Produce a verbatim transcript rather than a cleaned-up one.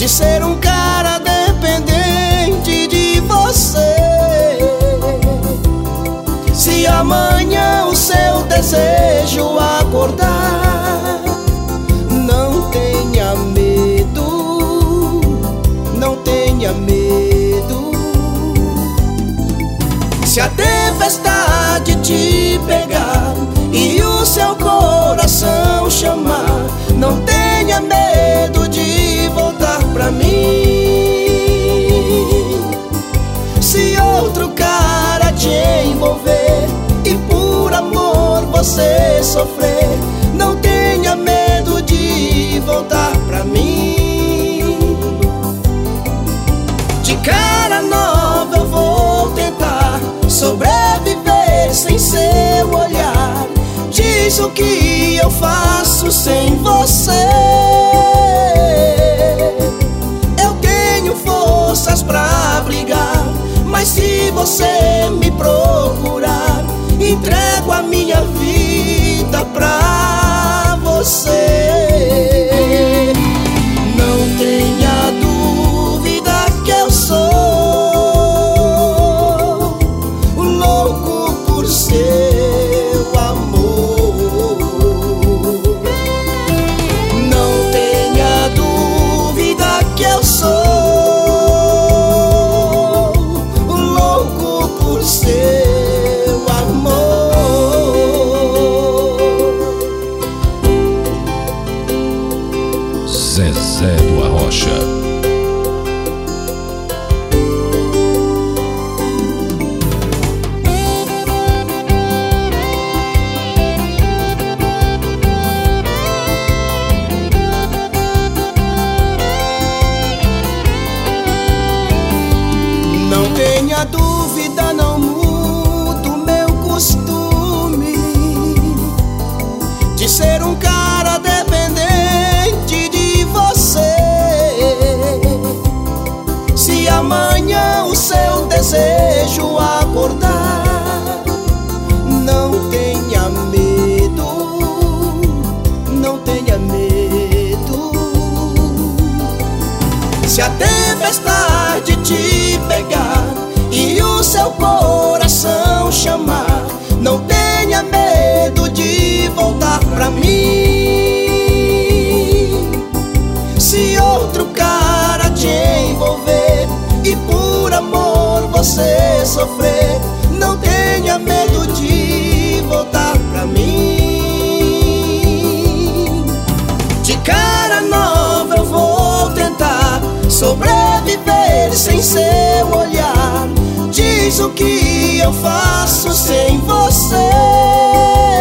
de ser um cara dependente de você. Se amanhã o seu desejo acordar, não tenha medo, não tenha medo. Se a tempestade te pegar e o seu coração chamar, não tenha medo de voltar pra mim. Se outro cara te envolver e por amor você sofrer, não tenha medo de voltar pra mim. De cara nova eu vou tentar sobreviver sem seu olhar. Diz o que eu faço sem você. Eu tenho forças pra brigar, mas se você me procurar, entrego a minha vida pra você. Não tenha dúvida que eu sou louco por seu amor. Não tenha dúvida que eu sou louco por seu amor. Zezé do Arrocha. Não tenha dúvida, não mudo meu costume de ser um cara dependente de você. Se amanhã o seu desejo acordar, não tenha medo, não tenha medo. Se a tempestade te pegar e o seu coração chamar, não tenha medo de voltar pra mim. Se outro cara te envolver e por amor você sofrer, não tenha medo de voltar pra mim. De cara nova eu vou tentar sobreviver sem seu olhar. Diz o que eu faço sem você.